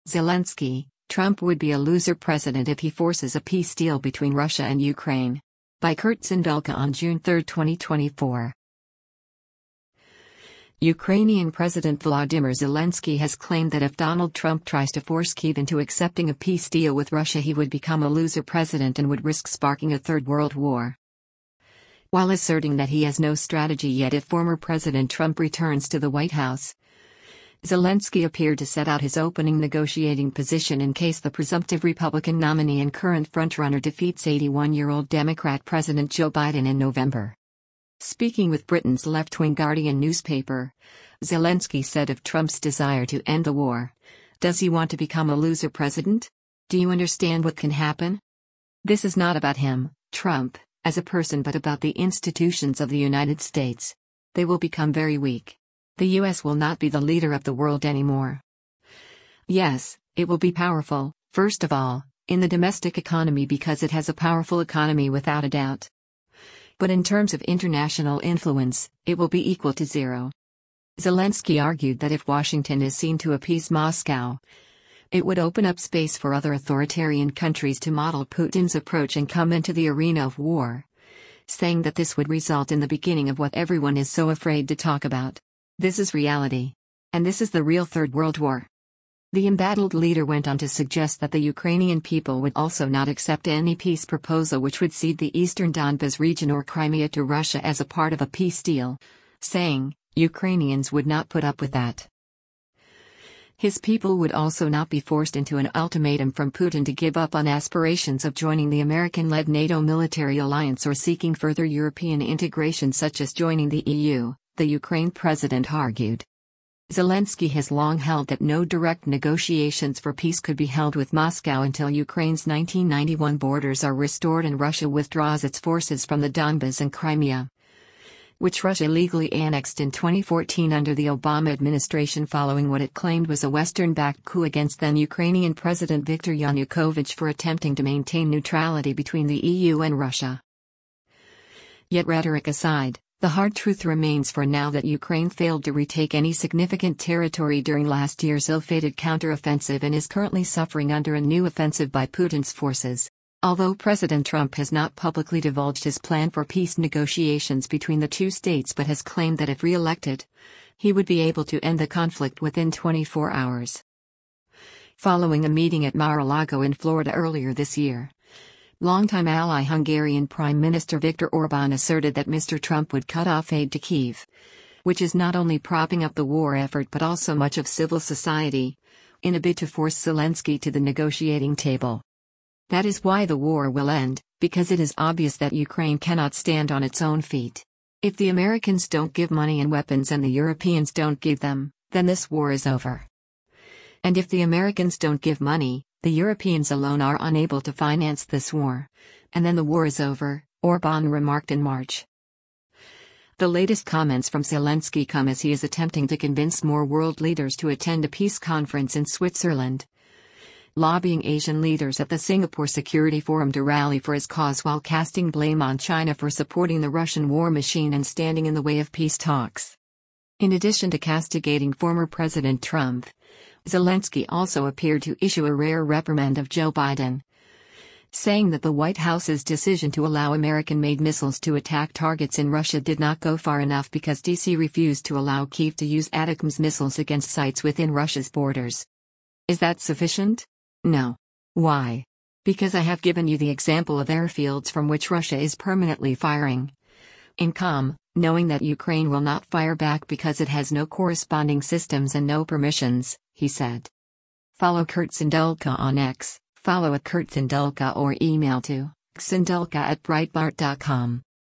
Zelensky: Trump would be a loser president if he forces a peace deal between Russia and Ukraine. By Kurt Sindulka on June 3, 2024. Ukrainian President Volodymyr Zelensky has claimed that if Donald Trump tries to force Kyiv into accepting a peace deal with Russia, he would become a loser president and would risk sparking a third world war. While asserting that he has no strategy yet if former President Trump returns to the White House, Zelensky appeared to set out his opening negotiating position in case the presumptive Republican nominee and current frontrunner defeats 81-year-old Democrat President Joe Biden in November. Speaking with Britain's left-wing Guardian newspaper, Zelensky said of Trump's desire to end the war, "Does he want to become a loser president? Do you understand what can happen? This is not about him, Trump, as a person, but about the institutions of the United States. They will become very weak. The US will not be the leader of the world anymore. Yes, it will be powerful, first of all, in the domestic economy because it has a powerful economy without a doubt. But in terms of international influence, it will be equal to zero." Zelensky argued that if Washington is seen to appease Moscow, it would open up space for other authoritarian countries to model Putin's approach and come into the arena of war, saying that this would result in the beginning of what everyone is so afraid to talk about. "This is reality. And this is the real Third World War." The embattled leader went on to suggest that the Ukrainian people would also not accept any peace proposal which would cede the eastern Donbas region or Crimea to Russia as a part of a peace deal, saying, Ukrainians would not put up with that. His people would also not be forced into an ultimatum from Putin to give up on aspirations of joining the American-led NATO military alliance or seeking further European integration such as joining the EU, the Ukraine president argued. Zelensky has long held that no direct negotiations for peace could be held with Moscow until Ukraine's 1991 borders are restored and Russia withdraws its forces from the Donbas and Crimea, which Russia illegally annexed in 2014 under the Obama administration following what it claimed was a Western-backed coup against then-Ukrainian President Viktor Yanukovych for attempting to maintain neutrality between the EU and Russia. Yet rhetoric aside, the hard truth remains for now that Ukraine failed to retake any significant territory during last year's ill-fated counteroffensive and is currently suffering under a new offensive by Putin's forces. Although President Trump has not publicly divulged his plan for peace negotiations between the two states but has claimed that if re-elected, he would be able to end the conflict within 24 hours. Following a meeting at Mar-a-Lago in Florida earlier this year, longtime ally Hungarian Prime Minister Viktor Orbán asserted that Mr. Trump would cut off aid to Kyiv, which is not only propping up the war effort but also much of civil society, in a bid to force Zelensky to the negotiating table. That is why the war will end, because it is obvious that Ukraine cannot stand on its own feet. If the Americans don't give money and weapons and the Europeans don't give them, then this war is over. And if the Americans don't give money, the Europeans alone are unable to finance this war, and then the war is over, Orbán remarked in March. The latest comments from Zelensky come as he is attempting to convince more world leaders to attend a peace conference in Switzerland, lobbying Asian leaders at the Singapore Security Forum to rally for his cause while casting blame on China for supporting the Russian war machine and standing in the way of peace talks. In addition to castigating former President Trump, Zelensky also appeared to issue a rare reprimand of Joe Biden, saying that the White House's decision to allow American-made missiles to attack targets in Russia did not go far enough because D.C. refused to allow Kyiv to use ATACMS missiles against sites within Russia's borders. Is that sufficient? No. Why? Because I have given you the example of airfields from which Russia is permanently firing. In calm, knowing that Ukraine will not fire back because it has no corresponding systems and no permissions, he said. Follow Kurt Sindulka on X, follow @KurtSindulka or email to xindulka@breitbart.com.